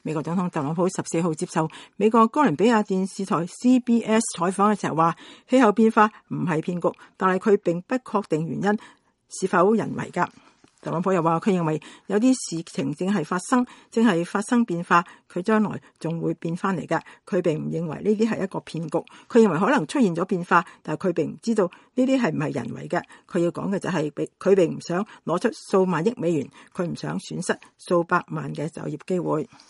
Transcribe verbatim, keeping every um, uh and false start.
美國總統特朗普十四號接受美國哥倫比亞電視台 C B S 採訪嘅時候話，氣候變化唔係騙局，但係佢並不確定原因是否人為㗎。特朗普又話，佢認為有啲事情正係發生，正係發生變化，佢將來仲會變翻嚟㗎。佢並唔認為呢啲係一個騙局，佢認為可能出現咗變化，但係佢並唔知道呢啲係唔係人為嘅。佢要講嘅就係，佢並唔想攞出數萬億美元，佢唔想損失數百萬嘅就業機會。